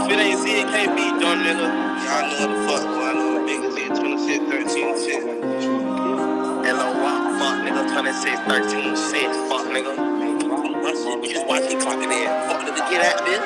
If it ain't Z, it can't be done, nigga. Y'all know what the fuck going on. Nigga Z 26, 13 shit. LOY, fuck nigga. 26, 13 shit. Fuck nigga. My shit, we just watch me clocking in. Fuck nigga, get at this.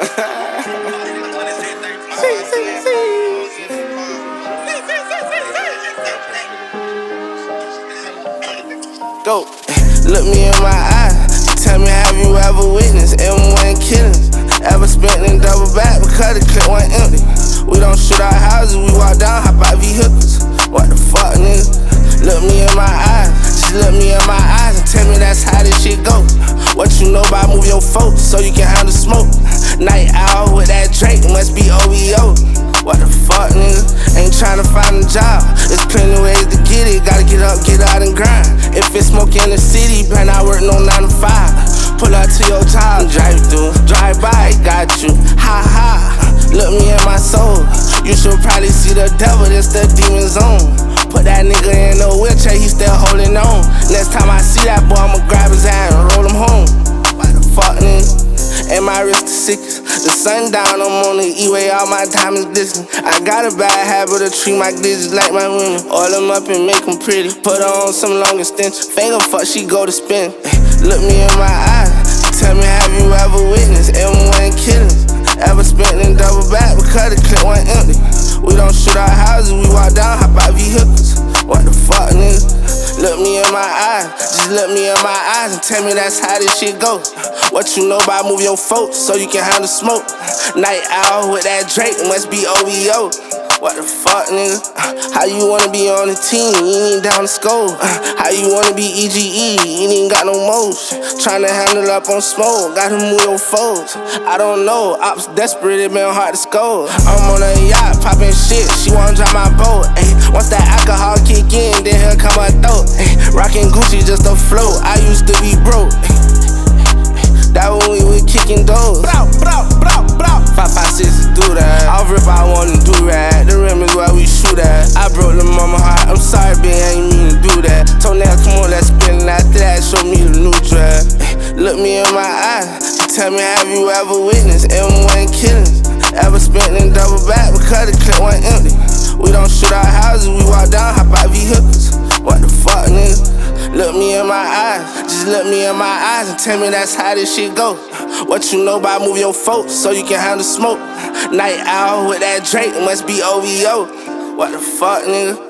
Go. Look me in my eyes. Tell me, have you ever witnessed M1 killings? Ever spent in double back because the clip went empty? We don't shoot our houses, we walk down, hop out vehicles. What the fuck, nigga? Look me in my eyes. Just look me in my eyes and tell me that's how this shit go. What you know about move your folks so you can handle smoke? Night owl with that Drake, must be OVO. What the fuck, nigga? Ain't tryna find a job. There's plenty ways to get it. Gotta get up, get out and grind. If it's smoke in the city, better not work no 9 to 5. Pull up to your job, drive through, drive by, got you. Ha ha. Look me in my soul. You should probably see the devil, that's the demon zone. Put that nigga in a wheelchair, he still holding on. Next time I see that boy, I'ma grab his hand and roll him home. What the fuck, nigga? And my wrist the sickest. The sun down, I'm on the E-way, all my diamonds glisten. I got a bad habit of treat my digits like my women. Oil them up and make them pretty. Put her on some long extension. Finger fuck, she go to spin. Look me in my eyes. Tell me, have you ever witnessed M1 killings? Ever spent in double back because the clip went empty? We don't shoot our houses, we walk down, hop out vehicles. What the fuck, nigga? Look me in my eyes, just look me in my eyes and tell me that's how this shit go. What you know about move your folks so you can handle smoke? Night owl with that Drake, must be OVO. What the fuck, nigga? How you wanna be on the team? You ain't down the scope. How you wanna be EGE? You ain't got no motion. Tryna handle up on smoke, gotta move your foes. I don't know, ops desperate, it been hard to score. I'm on a yacht, poppin' shit, she wanna drive my boat. Ay, once that alcohol kick in, then here come her throat. Ay, rockin' Gucci just a float, I used to be broke. That when we were kicking doors. 556 do that. Off rip, I wanna do that. The rim is where we shoot at. I broke the mama heart. I'm sorry, babe, I ain't mean to do that. Toenail, come on, let's spin. After that, show me the new drag. Look me in my eyes. Tell me, have you ever witnessed M1 killings? Ever spent in double back because the clip went empty? We don't shoot our houses, we walk down, hop out vehicles. What the fuck, nigga? Look me in my eyes, just look me in my eyes and tell me that's how this shit go. What you know about move your folks so you can handle smoke? Night owl with that Drake, must be OVO. What the fuck, nigga?